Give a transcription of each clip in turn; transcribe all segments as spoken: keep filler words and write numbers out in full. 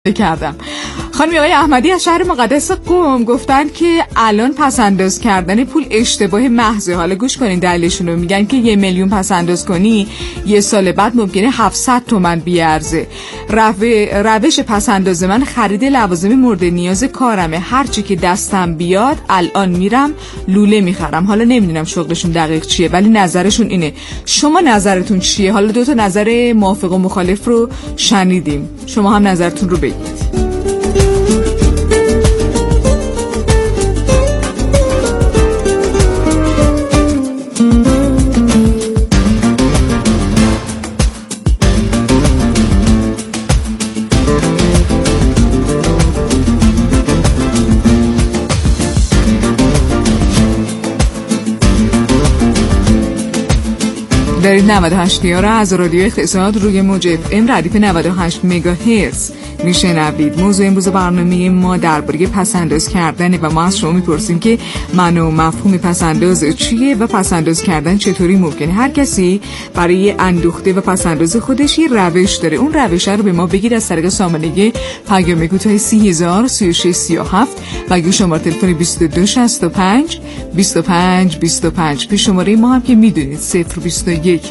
کردم. خانم آقای احمدی از شهر مقدس قم گفتن که الان پسنداز کردن پول اشتباه محضه. حالا گوش کنین دلیلشون رو. میگن که یه میلیون پسنداز کنی یه سال بعد ممکنه هفتصد تومن بیارزه. روش پسنداز من خرید لوازم مورد نیاز کارمه. هرچی که دستم بیاد الان میرم لوله میخرم. حالا نمیدونم شغلشون دقیق چیه ولی نظرشون اینه. شما نظرتون چیه؟ حالا دو تا نظر موافق و مخالف رو شنیدیم. شما هم نظرتون رو بگید. دارید نود و هشت را از رادیو اقتصاد روی موج اف ام ردیف نود و هشت مگاهرتز میشنوید. موضوع امروز برنامه ما درباره پسنداز کردن و ما از شما میپرسیم که معنی و مفهوم پسنداز چیه و پسنداز کردن چطوری ممکنه. هر کسی برای اندوخته و پسنداز خودش یه روش داره. اون روش رو به ما بگید از طریق سامانه پیام کوتاه سی هزار سی و شش سی و هفت و اگه شماره تلفن بیست و دو شصت و پنج بیست و پنج بیست و پنج به شماره ما هم که میدونید صفر بیست و یک.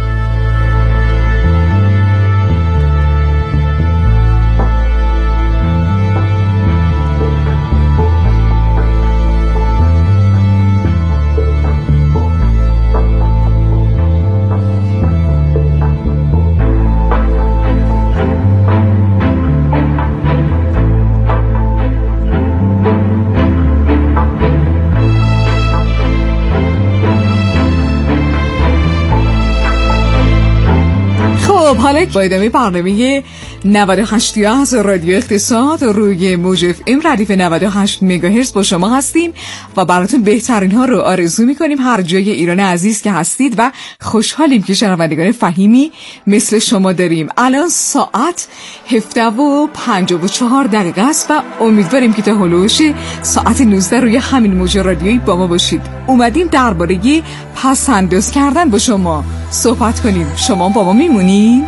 حالا با ادامه برنامه نود و هشت از رادیو اقتصاد روی موج اف ام ردیف نود و هشت مگاهرتز با شما هستیم و براتون بهترین ها رو آرزو میکنیم هر جای ایران عزیز که هستید و خوشحالیم که شنوندگان فهیمی مثل شما داریم. الان ساعت هفده و پنجاه و چهار دقیقه است و امیدواریم که تا هلوش ساعت نوزده روی همین موج رادیویی با ما باشید. اومدیم درباره پسنداز کردن با شما صحبت کنیم. شما با ما میمونین؟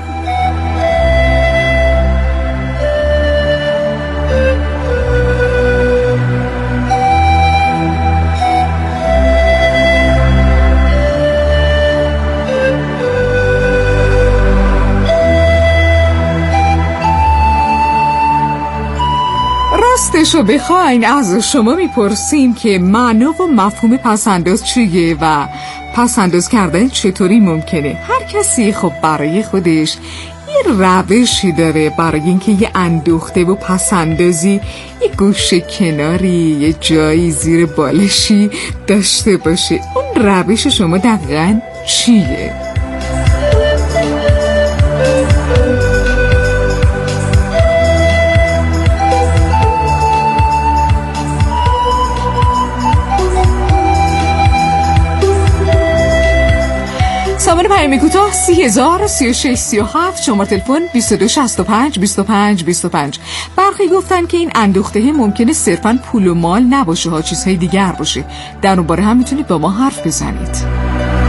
راستشو بخواین از شما میپرسیم که معنی و مفهوم پسنداز چیه و پسنداز کردن چطوری ممکنه. هر کسی خب برای خودش یه روشی داره برای اینکه یه اندوخته و پسندازی یه گوشه کناری یه جایی زیر بالشی داشته باشه. اون روش شما دقیقاً چیه؟ سامانه پیام کوتاه سی هزار سی و شش سی و هفت شماره تلفن بیست و دو شصت و پنج بیست و پنج بیست و پنج. برخی گفتن که این اندوخته ممکنه صرفاً پول و مال نباشه ها، چیزهای دیگر باشه. در اون باره هم میتونید با ما حرف بزنید.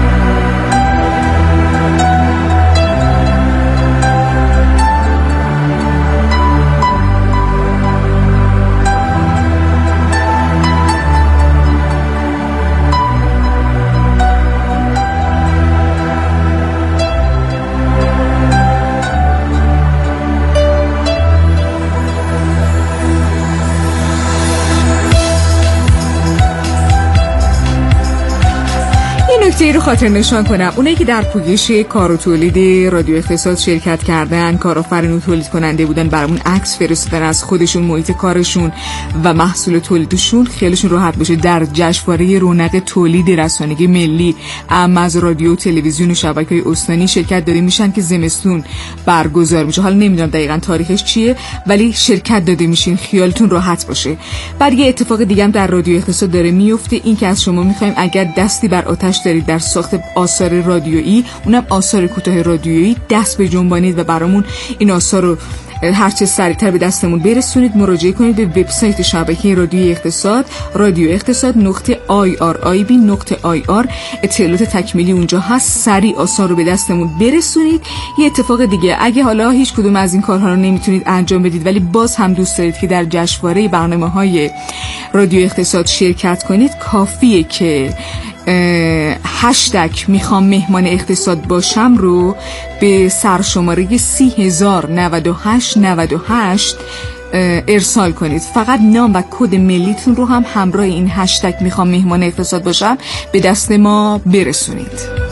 نکته رو خاطر نشان کنم، اونایی که در پویش کار و تولید رادیو اقتصاد شرکت کردن، کارآفرین و تولید کننده بودن، برامون عکس فرستادن از خودشون، محیط کارشون و محصول تولیدشون، خیالشون راحت باشه در جشنواره رونق تولید رسانه‌ای ملی اما از رادیو، تلویزیون و شبکه‌های استانی شرکت داده میشن که زمستون برگزار میشه. حالا نمیدونم دقیقاً تاریخش چیه ولی شرکت داده میشین، خیالتون راحت باشه. بعد یه اتفاق دیگه هم در رادیو اقتصاد داره میفته، این که از شما میخوایم اگر دستی بر آتش دارید در ساخت آثار رادیویی، اونم آثار کوتاه رادیویی دست به جنبانید و برامون این آثار رو هرچه سریعتر به دستمون برسونید. مراجعه کنید به وبسایت شبکه رادیوی اقتصاد، رادیو اقتصاد نقطه آی آر آی بی نقطه آی آر. اطلاعات تکمیلی اونجا هست. سریع آثار رو به دستمون برسونید. یه اتفاق دیگه، اگه حالا هیچ کدوم از این کارها رو نمیتونید انجام بدید ولی باز هم دوست دارید که در جشنواره برنامه‌های رادیو اقتصاد شرکت کنید، کافیه که هشتگ میخوام مهمان اقتصاد باشم رو به سرشماره سی هزار نود و هشت نود و هشت ارسال کنید. فقط نام و کد ملیتون رو هم همراه این هشتگ میخوام مهمان اقتصاد باشم به دست ما برسونید.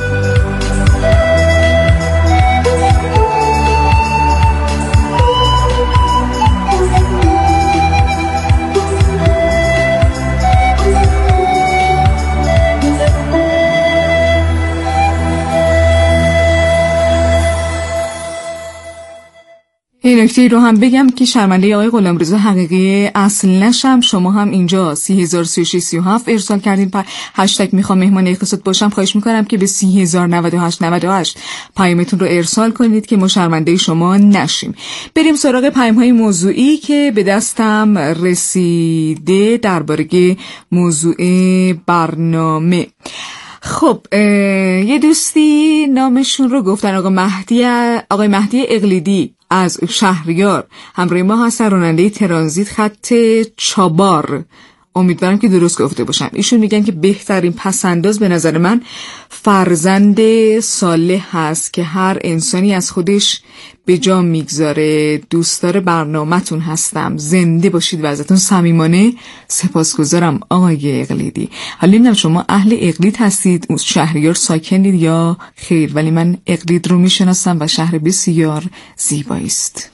این نکته رو هم بگم که شرمنده آقای غلامرضا حقیقی اصل نشم. شما هم اینجا سی هزار سی و شش سی و هفت ارسال کردین پا هشتگ میخوام مهمان اقتصاد باشم. خواهش میکنم که به سی هزار نود و هشت نود و هشت پیامتون رو ارسال کنید که ما شرمنده شما نشیم. بریم سراغ پیام‌های موضوعی که به دستم رسیده درباره موضوع برنامه. خب یه دوستی نامشون رو گفتن، آقا مهدی آقای مهدی اقلیدی از شهریار همراه ما هستن، راننده ترانزیت خط چابار. امیدوارم که درست گفته باشم. ایشون میگن که بهترین پسنداز به نظر من فرزند صالح هست که هر انسانی از خودش به جا میگذاره. دوستدار برنامه‌تون هستم، زنده باشید و ازتون صمیمانه سپاسگزارم آقای اقلیدی. حالا نمیدونم شما اهل اقلید هستید، شهریار ساکنید یا خیر، ولی من اقلید رو میشناسم و شهر بسیار زیبایی است.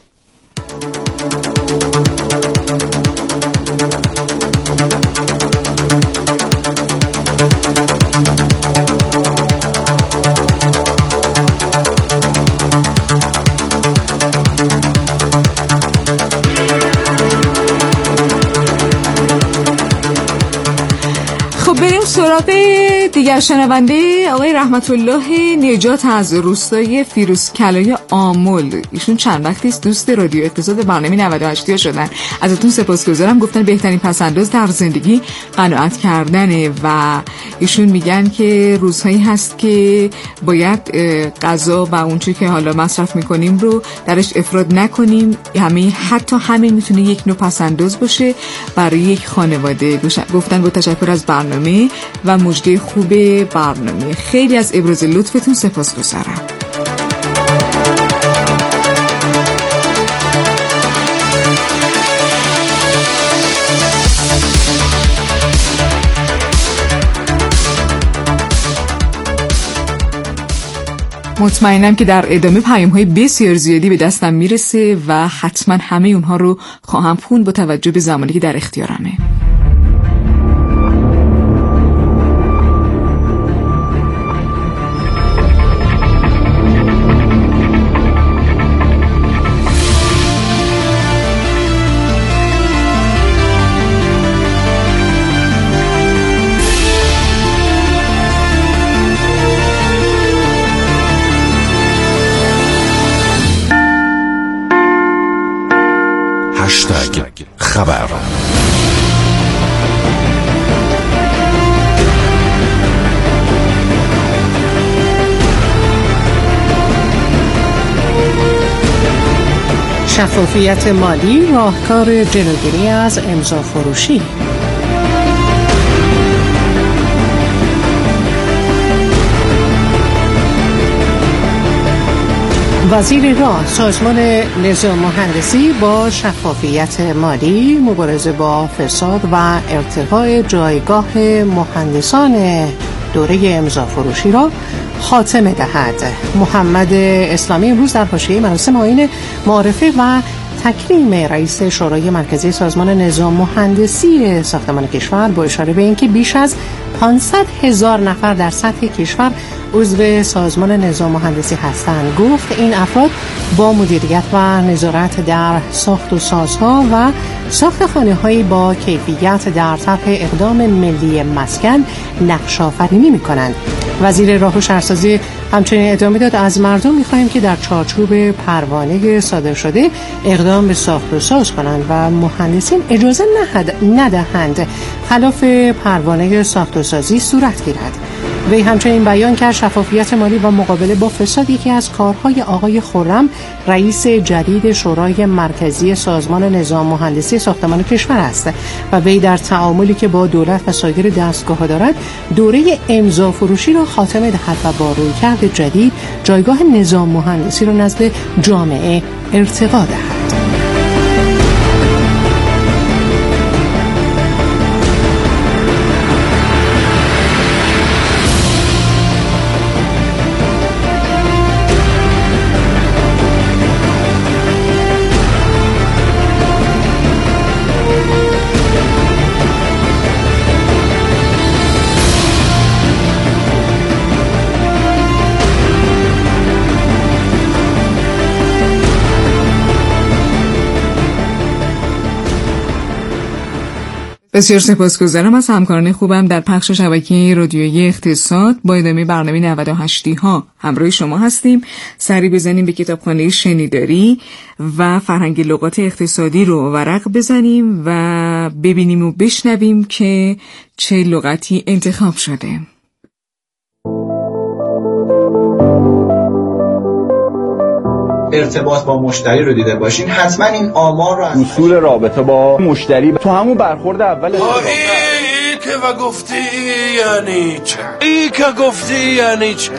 بریم سراغ دیگر شنونده آقای رحمت الله نجات از روستای فیروزکلای آمل. ایشون چند وقتی است دوست رادیو اقتصاد برنامه نود و هشت شدن. ازتون سپاسگزارم. گفتن بهترین پسنداز در زندگی قناعت کردنه و ایشون میگن که روزهایی هست که باید غذا و اون چیزی که حالا مصرف میکنیم رو درش افراط نکنیم. همه حتی همین میتونه یک نوع پسنداز باشه برای یک خانواده. گفتن با تشکر از برنامه و مژده خوب برنامه. خیلی از ابراز لطفتون سپاسگزارم. مطمئنم که در ادامه پیام‌های بسیار زیادی به دستم میرسه و حتما همه اونها رو خواهم خوند با توجه به زمانی که در اختیارمه. هشتگ خبر. شفافیت مالی راهکار جلوگیری از امضا فروشی. وزیر راه، سازمان نظام مهندسی با شفافیت مالی، مبارزه با فساد و ارتقاء جایگاه مهندسان دوره امضا فروشی را خاتمه دهد. محمد اسلامی امروز در حاشیه مراسم آیین معارفه و تکریم رئیس شورای مرکزی سازمان نظام مهندسی ساختمان کشور با اشاره به اینکه بیش از پانصد هزار نفر در سطح کشور عضو سازمان نظام مهندسی هستند، گفت این افراد با مدیریت و نظارت در ساخت و سازها و ساخت خانه‌هایی با کیفیت در طرح اقدام ملی مسکن نقش آفرینی می‌کنند. وزیر راه و شهرسازی همچنین ادامه داد از مردم می‌خواهیم که در چارچوب پروانه صادر شده اقدام به ساخت و ساز کنند و مهندسین اجازه ندهند خلاف پروانه ساخت و سازی صورت گیرد. وی همچنین بیان کرد شفافیت مالی و مقابله با فساد یکی از کارهای آقای خرم رئیس جدید شورای مرکزی سازمان نظام مهندسی ساختمان کشور است و وی در تعاملی که با دولت و سایر دستگاه‌ها دارد دوره امضا فروشی را خاتمه دهد و با رویکرد جدید جایگاه نظام مهندسی را نزد جامعه ارتقا دهد. بسیار سپاسگزارم از همکاران خوبم در پخش شبکه رادیویی اقتصاد. با ادامه برنامه نود و هشت ها همراه شما هستیم. سری بزنیم به کتابخانه شنیداری و فرهنگ لغات اقتصادی رو ورق بزنیم و ببینیم و بشنویم که چه لغتی انتخاب شده. ارتباط با مشتری رو دیده باشین، حتما این آمار رو از اصول رابطه با مشتری تو همون برخورد اول ای که و گفتی یعنی چه؟ ای که گفتی یعنی چه؟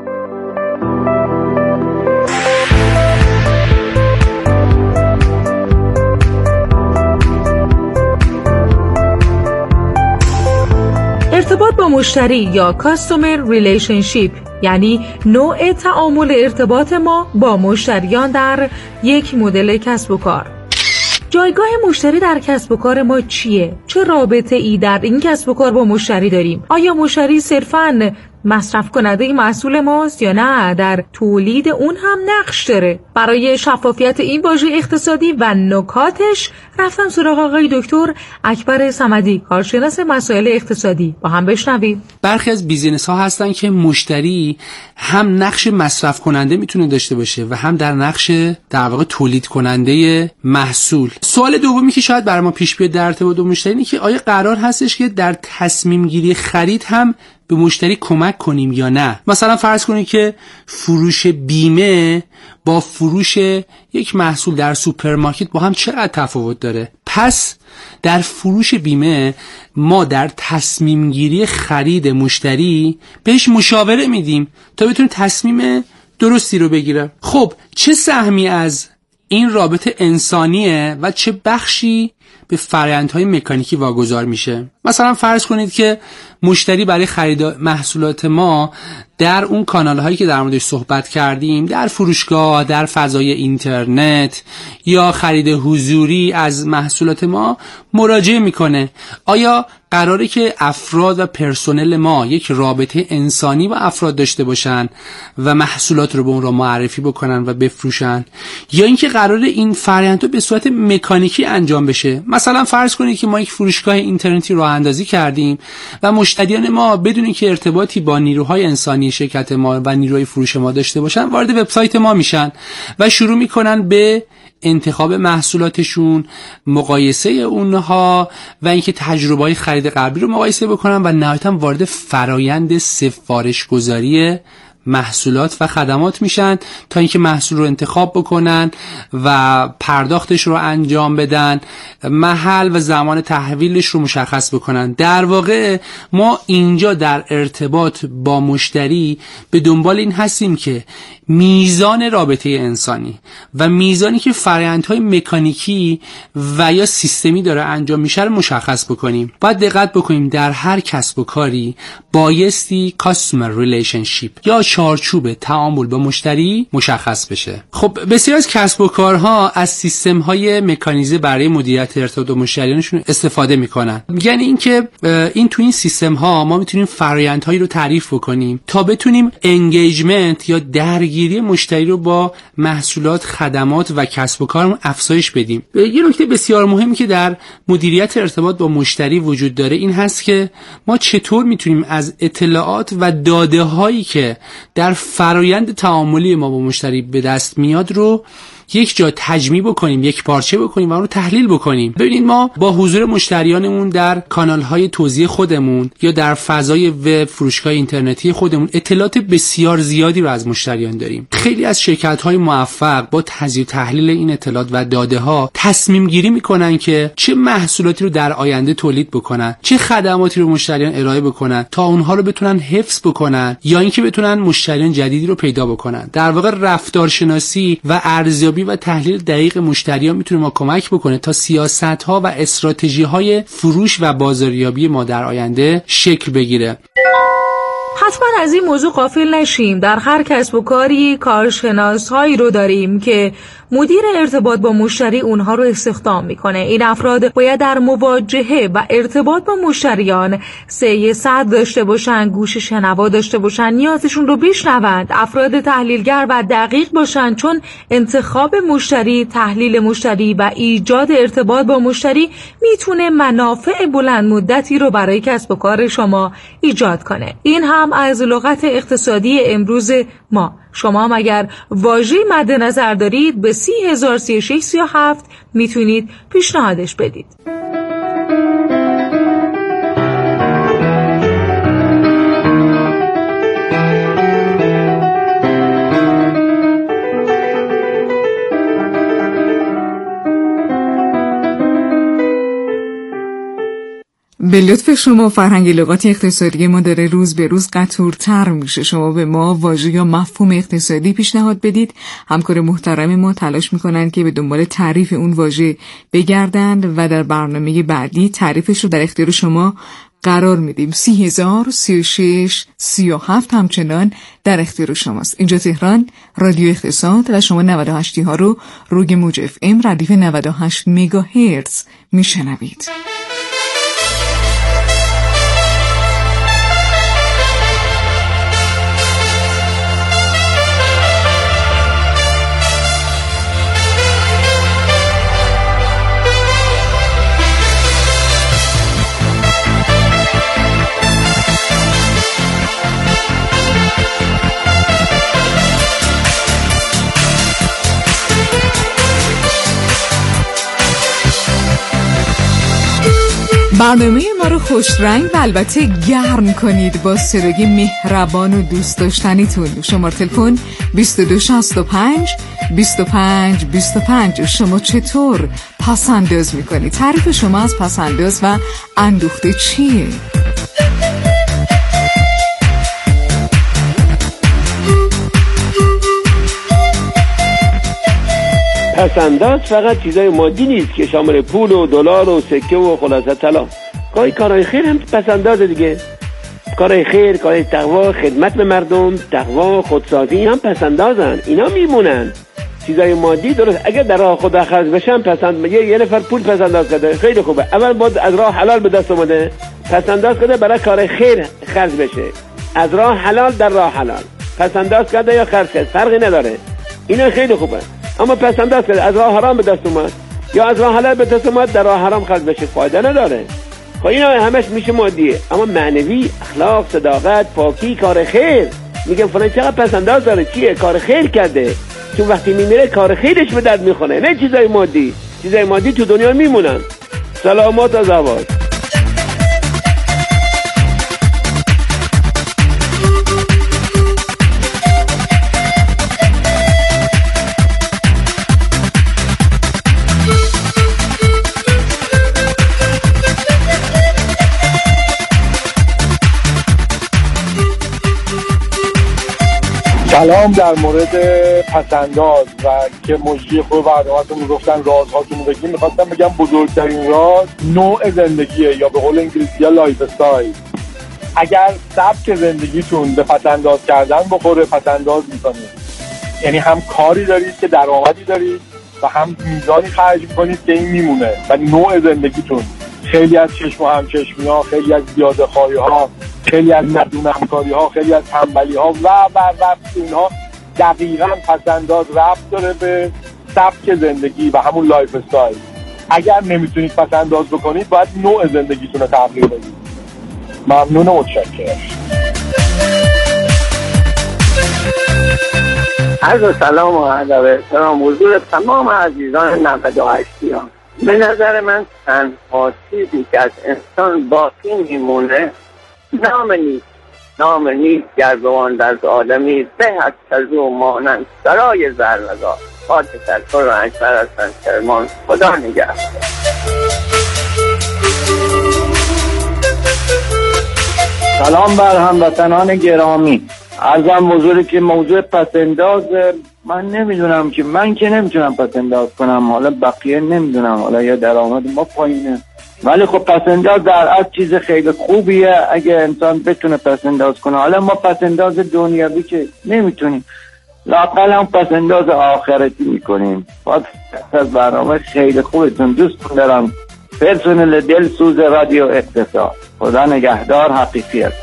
ارتباط با مشتری یا Customer Relationship یعنی نوع تعامل ارتباط ما با مشتریان در یک مدل کسب و کار. جایگاه مشتری در کسب و کار ما چیه؟ چه رابطه ای در این کسب و کار با مشتری داریم؟ آیا مشتری صرفاً مصرف کننده محصول ماست یا نه در تولید اون هم نقش داره؟ برای شفافیت این واژه اقتصادی و نکاتش رفتم سراغ آقای دکتر اکبر صمدی، کارشناس مسائل اقتصادی. با هم بشنویم. برخی از بیزینس ها هستن که مشتری هم نقش مصرف کننده میتونه داشته باشه و هم در نقش در واقع تولید کننده محصول. سوال دومی که شاید برای ما پیش بیاد در ارتباط با مشتری اینه که آیا قرار هستش که در تصمیم گیری خرید هم به مشتری کمک کنیم یا نه؟ مثلا فرض کنید که فروش بیمه با فروش یک محصول در سوپرمارکت با هم چقدر تفاوت داره. پس در فروش بیمه ما در تصمیم گیری خرید مشتری بهش مشاوره میدیم تا بتونه تصمیم درستی رو بگیره. خب چه سهمی از این رابطه انسانیه و چه بخشی به فرآیندهای مکانیکی واگذار میشه؟ مثلا فرض کنید که مشتری برای خرید محصولات ما در اون کانال هایی که در موردش صحبت کردیم، در فروشگاه، در فضای اینترنت یا خرید حضوری از محصولات ما مراجعه میکنه. آیا قراره که افراد و پرسنل ما یک رابطه انسانی با افراد داشته باشن و محصولات رو به اون را معرفی بکنن و بفروشن، یا اینکه قراره این فرآیند به صورت مکانیکی انجام بشه؟ مثلا فرض کنید که ما یک فروشگاه اینترنتی راه اندازی کردیم و مشتریان ما بدون اینکه ارتباطی با نیروهای انسانی شرکت ما و نیروی فروش ما داشته باشن وارد وبسایت ما میشن و شروع میکنن به انتخاب محصولاتشون، مقایسه اونها و اینکه تجربه‌های خرید قبلی رو مقایسه بکنن و نهایتاً وارد فرایند سفارش گذاری محصولات و خدمات میشن تا اینکه محصول رو انتخاب بکنن و پرداختش رو انجام بدن، محل و زمان تحویلش رو مشخص بکنن. در واقع ما اینجا در ارتباط با مشتری به دنبال این هستیم که میزان رابطه انسانی و میزانی که فرآیندهای مکانیکی و یا سیستمی داره انجام میشه رو مشخص بکنیم. باید دقت بکنیم در هر کسب و کاری بایستی customer relationship یا چارچوب تعامل با مشتری مشخص بشه. خب بسیار از کسب و کارها از سیستم های مکانیزه برای مدیریت ارتباط با مشتریانشون استفاده میکنن. یعنی اینکه این تو این سیستم ها ما میتونیم فرآیندهایی رو تعریف بکنیم تا بتونیم انگیجمنت یا درگیری مشتری رو با محصولات، خدمات و کسب و کارمون افزایش بدیم. یه نکته بسیار مهمی که در مدیریت ارتباط با مشتری وجود داره این هست که ما چطور میتونیم از اطلاعات و داده هایی که در فرایند تعاملی ما با مشتری به دست میاد رو یک جا تجمیع بکنیم، یک پارچه بکنیم و اون رو تحلیل بکنیم. ببینید ما با حضور مشتریانمون در کانال‌های توزیع خودمون یا در فضای وب، فروشگاه اینترنتی خودمون اطلاعات بسیار زیادی رو از مشتریان داریم. خیلی از شرکت‌های موفق با تجزیه و تحلیل این اطلاعات و داده‌ها تصمیم گیری می‌کنن که چه محصولاتی رو در آینده تولید بکنن، چه خدماتی رو مشتریان ارائه بکنن تا اونها رو بتونن حفظ بکنن یا اینکه بتونن مشتریان جدیدی رو پیدا بکنن. در واقع رفتارشناسی و ارزیابی و تحلیل دقیق مشتریان میتونه ما کمک بکنه تا سیاست‌ها و استراتژی‌های فروش و بازاریابی ما در آینده شکل بگیره. حتما از این موضوع غافل نشیم. در هر کسب و کاری کارشناس‌هایی رو داریم که مدیر ارتباط با مشتری اونها رو استخدام میکنه. این افراد باید در مواجهه و ارتباط با مشتریان سعی صد داشته باشن، گوش شنوا داشته باشن، نیازشون رو بشنوند، افراد تحلیلگر و دقیق باشن، چون انتخاب مشتری، تحلیل مشتری و ایجاد ارتباط با مشتری میتونه منافع بلند مدتی رو برای کسب و کار شما ایجاد کنه. این هم از لغت اقتصادی امروز ما. شما هم اگر واژه مد نظر دارید به سی هزار سی و شش سی و هفت میتونید پیشنهادش بدید. به لطف شما فرهنگ لغات اقتصادی ما داره روز به روز قطورتر میشه. شما به ما واژه یا مفهوم اقتصادی پیشنهاد بدید. همکار محترم ما تلاش میکنن که به دنبال تعریف اون واژه بگردند و در برنامه بعدی تعریفش رو در اختیار شما قرار میدیم. سی هزار سی و شش سی و هفت همچنان در اختیار شماست. اینجا تهران رادیو اقتصاد و شما نود و هشت ها رو روی موج اف ام ردیف نود و هشت مگاهرتز میشنوید. برنامه ما رو خوش رنگ و البته گرم کنید با صدای مهربان و دوست داشتنیتون. شماره تلفن بیست و دو شصت و پنج بیست و پنج بیست و پنج. شما چطور پسنداز میکنید؟ تعریف شما از پسنداز و اندوخته چیه؟ پسنداز فقط چیزای مادی نیست که شامل پول و دلار و سکه و خلاصه طلا. گاهی کارهای خیر هم پسندازه دیگه. کارهای خیر، کارهای تقوا، خدمت به مردم، تقوا، خودسازی هم پسندازن. اینا میمونن. چیزای مادی درست اگر در راه خدا خرج بشن پسند. یه, یه نفر پول پسنداز کرده خیلی خوبه. اول باید از راه حلال به دست اومده پسنداز کرده برای کار خیر خرج بشه. از راه حلال در راه حلال پسنداز کرده یا خرج کرده فرقی نداره. اینا خیلی خوبه. اما پسنداز کرده از راه حرام به دست اومد یا از راه حلال به دست اومد در راه حرام خرج بشه فایده نداره. خب اینا همش میشه مادیه. اما معنوی، اخلاق، صداقت، پاکی، کار خیر، میگم فلان چقدر پسنداز داره چیه کار خیر کرده، چون وقتی میمیره کار خیرش به درد میخونه نه چیزای مادی. چیزای مادی تو دنیا میمونن. سلامات از آواز. سلام. در مورد پسنداز و که مجری خوب برنامه‌تون میگفتن رازهاتون بگیم، میخواستم بگم بزرگترین راز نوع زندگیه یا به قول انگلیسی ها لایف استایل. اگر سبک زندگیتون به پسنداز کردن بخوره پسنداز میکنید، یعنی هم کاری دارید که درآمدی دارید و هم میزانی خرج میکنید که این میمونه و نوع زندگیتون خیلی از چشم و همچشمی ها، خیلی از زیاده خواهی ها، خیلی از ندون همکاری ها، خیلی از تنبلی ها و و و اینها دقیقاً پسنداز ربط داره به سبک زندگی و همون لایف استایل. اگر نمیتونید پسنداز بکنید باید نوع زندگیتون رو تغییر بدید. ممنون و متشکرم. عرض سلام و ادب احترام حضور تمام عزیزان نود و هشتیان. به نظر من تنها چیزی که از انسان باقی میمونه نام نیست. نام نیست گردوان در آدمی به از تزو مانند سرای زرنگاه. با تشکر و انشبر هستن کرمان. خدا نگهدار. سلام بر هموطنان گرامی. عرضم حضوری که موضوع پسنداز، من نمیدونم که من که نمیتونم پسنداز کنم، حالا بقیه نمیدونم، حالا یا درآمد ما پایینه، ولی خب پسنداز در اصل چیز خیلی خوبیه اگه انسان بتونه پسنداز کنه. حالا ما پسنداز دنیوی که نمیتونیم، لااقل هم پسنداز آخرتی میکنیم. باید از برنامه خیلی خوبتون دوستون دارم. پرسنل دل سوز رادیو اقتصاد. خدا نگهدار. حقیقی هست.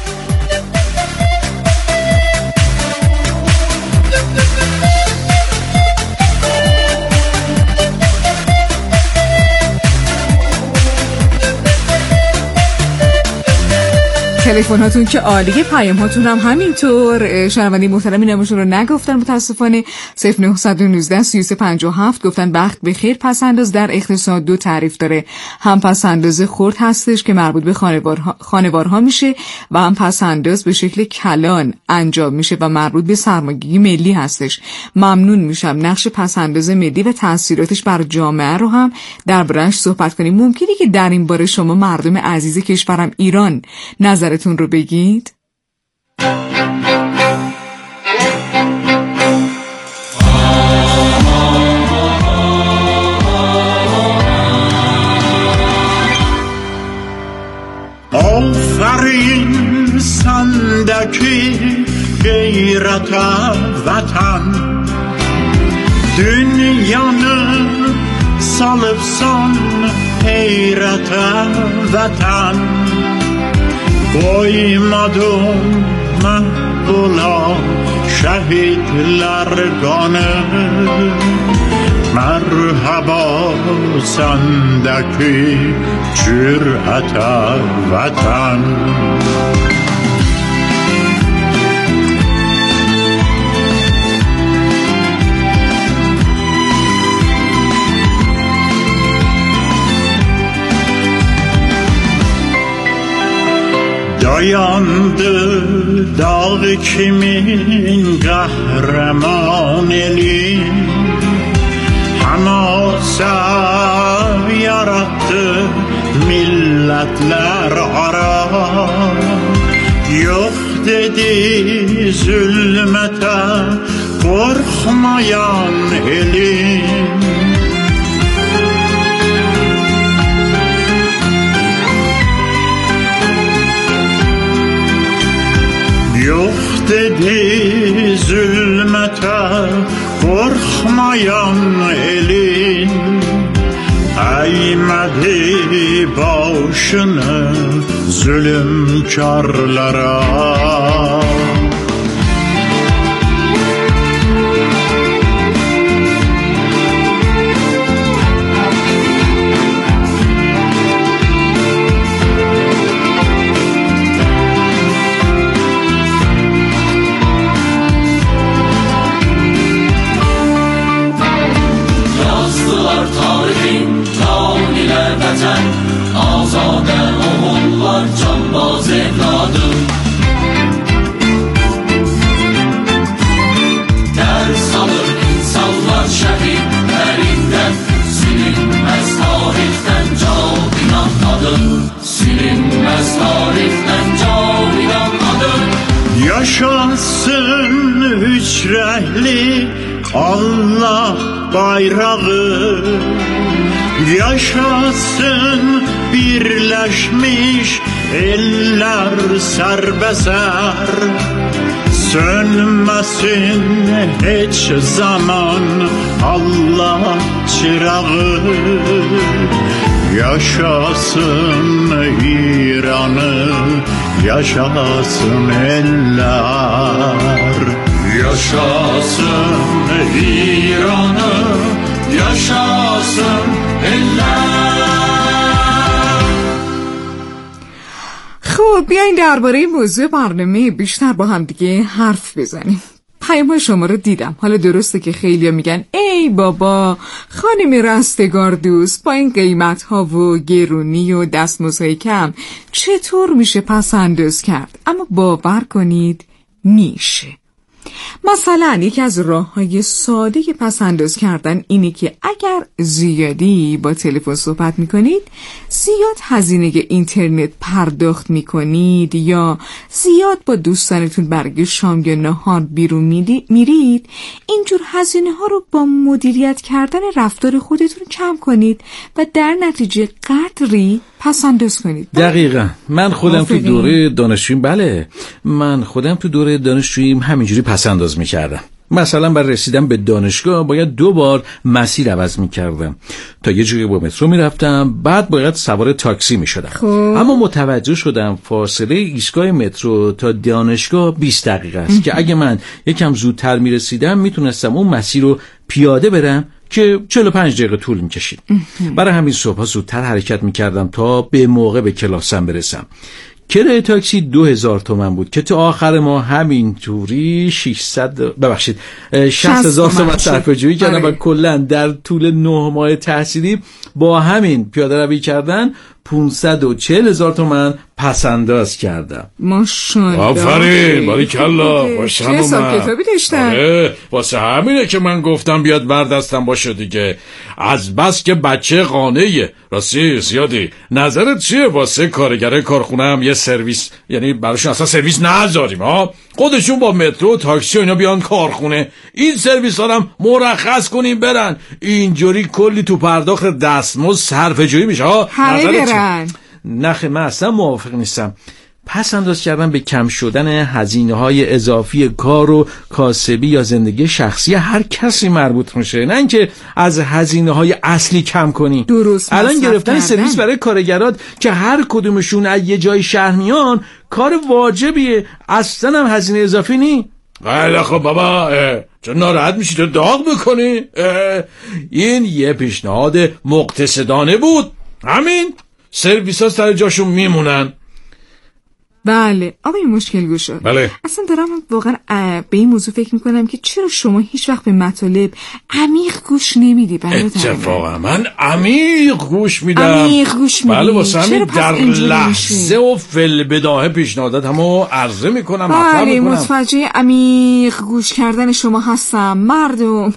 تلفن هاتون که عالیه، پیام هاتون هم همینطور. شنوندگان محترم نامشون رو نگفتن متاسفانه. صفر نه یک نه سه سه پنج هفت گفتن بخت بخیر. پسنداز در اقتصاد دو تعریف داره، هم پسنداز خرد هستش که مربوط به خانوارها, خانوارها میشه و هم پسنداز به شکل کلان انجام میشه و مربوط به سرمایه‌گذاری ملی هستش. ممنون میشم نقش پسنداز ملی و تاثیراتش بر جامعه رو هم در برنامه صحبت کنیم. ممکنه که در این باره شما مردم عزیز کشورم ایران نظر تون رو بگید؟ آفرین سندکی غیرت وطن، dünyanı salıpsan heyrete vatan. Koymadım mahvola şehitler kanı, merhaba sendeki cürete vatan. Dayandı dağ kimin kahraman eli, Hamasa yarattı milletler ara. Yok dedi zulmete korkmayan elim, yok dedi zulmete korkmayan elin. Eğmedi başını zulümkarlara. Azade oğullar canbaz evladım, ders alır insanlar şehitlerinden. Silinmez tarihten cavidan adım, silinmez tarihten cavidan adım. Yaşasın hücrehli Allah bayrağı, Yaşasın birleşmiş eller serbeser, sönmesin hiç zaman Allah çırağı. Yaşasın İran'ı, yaşasın eller. Yaşasın İran'ı, yaşasın eller. خب بیاین درباره موضوع برنامه بیشتر با هم دیگه حرف بزنیم. پیام شما رو دیدم. حالا درسته که خیلیا میگن ای بابا خانم رستگار دوست با این قیمت ها و گرونی و دستمزدهای کم چطور میشه پس انداز کرد؟ اما باور کنید میشه. مثلا یکی از راه‌های ساده پس انداز کردن اینه که اگر زیادی با تلفن صحبت میکنید، زیاد هزینه اینترنت پرداخت میکنید یا زیاد با دوستانتون برای شام یا نهار بیرون میرید، اینجور هزینه ها رو با مدیریت کردن رفتار خودتون کم کنید و در نتیجه قدری پس انداز کنید. دقیقاً. من خودم تو دوره دانشجوییم بله من خودم تو دوره دانشجوییم همینجوری پس انداز میکردم. مثلا برای رسیدن به دانشگاه باید دو بار مسیر عوض میکردم. تا یه جایی با مترو میرفتم، بعد باید سوار تاکسی میشدم. خب. اما متوجه شدم فاصله ایستگاه مترو تا دانشگاه بیست دقیقه است که اگه من یکم زودتر میرسیدم میتونستم اون مسیر رو پیاده برم که چهل و پنج دقیقه طول میکشید. برای همین صبح زودتر حرکت میکردم تا به موقع به کلاسم برسم. کرایه تاکسی دو هزار تومن بود که تا آخر ما همینطوری ششصد ببخشید شصت هزار تومن صرفه‌جویی کردم و کلا در طول نه ماه تحصیلی با همین پیاده روی کردن پانصد و چهل هزار تومن پس انداز کردم. ماشاءالله. آفرین باریکلا. باشه چه حساب کتابی داشتن؟ آره واسه همینه که من گفتم بیاد بردستم باشه دیگه. از بس که بچه قانعه. راستی زیادی نظرت چیه واسه کارگر کارخونه هم یه سرویس، یعنی براشون اصلا سرویس نذاریم ها، خودشون با مترو و تاکسی و اینا بیان کارخونه، این سرویس ها هم مرخص کنیم برن، اینجوری کلی تو پرداخت دستمزد صرفه‌جویی میشه ها. نظرت چیه؟ نخه من اصلا موافق نیستم. پس انداز کردن به کم شدن هزینه های اضافی کار و کاسبی یا زندگی شخصی هر کسی مربوط میشه، نه اینکه از هزینه های اصلی کم کنی. درست. الان گرفتن سرویس برای کارگرات که هر کدومشون از یه جای شهر میان کار واجبیه، اصلا هم هزینه اضافی نی. خیلی خب بابا چون ناراحت میشی تو داغ بکنی؟ این یه پیشنهاد مقتصدانه بود، همین سرویس ها سر جاشون میمونن. بله آقای مشکل گوشا. بله. اصلا دارم واقعا به این موضوع فکر میکنم که چرا شما هیچ وقت به مطالب عمیق گوش نمیدی؟ اتفاقا من عمیق گوش میدم. عمیق گوش میدی؟ بله واسه همین در لحظه و فل بداهه پیشنهادات همو عرضه میکنم. بله متوجه عمیق گوش کردن شما هستم. مردم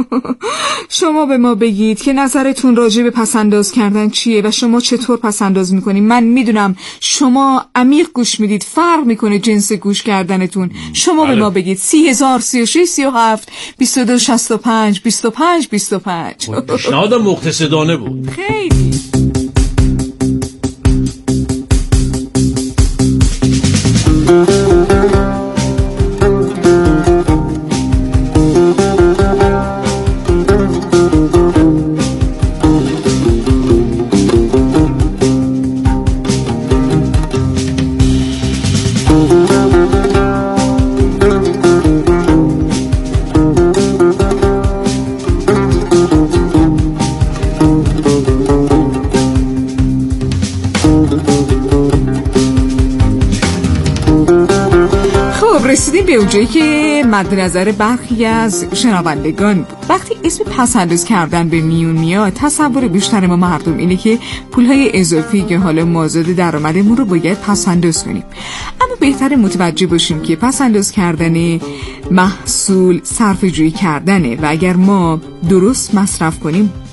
شما به ما بگید که نظرتون راجع به پسنداز کردن چیه و شما چطور پسنداز میکنید. من میدونم شما عمیق گوش میدید، فرق میکنه جنس گوش کردنتون. شما بله. به ما بگید سی هزار سی و شش سی و هفت بیست و دو شصت و پنج بیست و پنج بیست و پنج. پیشنهاد مقتصدانه بود. خیلی رسیدیم به اونجایی که مد نظر برخی از شنوندگان بود. وقتی اسم پسنداز کردن به میون میاد، تصور بیشتر ما مردم اینه که پولهای اضافی که حالا مازاد درآمدمون رو باید پسنداز کنیم. اما بهتره متوجه باشیم که پسنداز کردن محصول صرفه‌جویی کردنه و اگر ما درست مصرف کنیم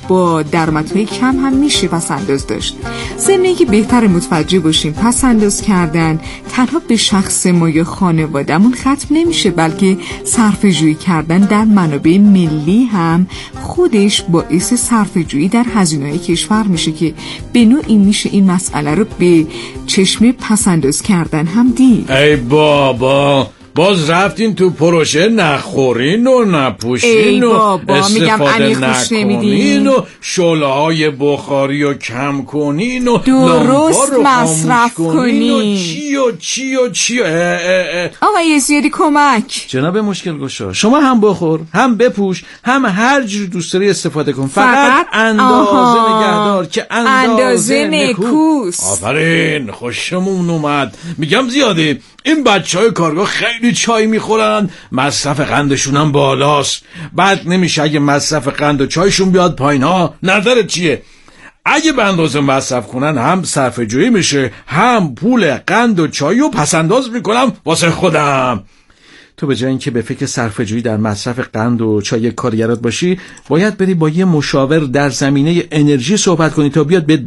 با درآمدهای کم هم میشه پس انداز داشت. ضمن اینکه بهتر متوجه باشیم پس انداز کردن تنها به شخص ما یا خانواده‌مون ختم نمیشه، بلکه صرفه‌جویی کردن در منابع ملی هم خودش باعث صرفه‌جویی در هزینه‌های کشور میشه که به نوعی میشه این مسئله رو به چشم پس انداز کردن هم دید. ای بابا، باز رفتین تو پروژه نخورین و نپوشین و استفاده نکنین و شعله‌های بخاری و کم کنین و درست مصرف کنین و چی و چی و چی و آقای زیادی کمک. جناب مشکل گشا، شما هم بخور هم بپوش هم هر جور دوست داری استفاده کن، فقط, فقط اندازه نگهدار که اندازه, اندازه نکوست. آفرین، خوشمون اومد. میگم زیادی این بچه های کارگاه خیلی چای میخورن، مصرف قندشون هم بالاست. بعد نمیشه اگه مصرف قند و چایشون بیاد پایین ها. نظرت چیه؟ اگه به اندازه مصرف کنن هم صرفه جویی میشه، هم پول قند و چای رو پسنداز میکنم واسه خودم. تو به جای اینکه به فکر صرفه‌جویی در مصرف قند و چای کارگرات باشی، باید بری با یه مشاور در زمینه انرژی صحبت کنی تا بیاد به